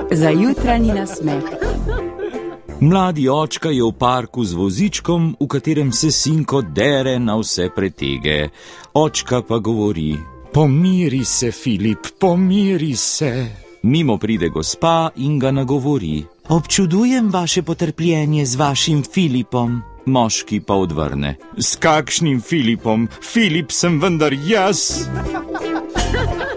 Za jutranji nasmeh. Mladi očka je v parku z vozičkom, v katerem se sinko dere na vse pretege. Očka pa govori: pomiri se, Filip, pomiri se. Mimo pride gospa in ga nagovori: občudujem vaše potrpljenje z vašim Filipom. Moški pa odvrne: s kakšnim Filipom? Filip sem vendar jaz.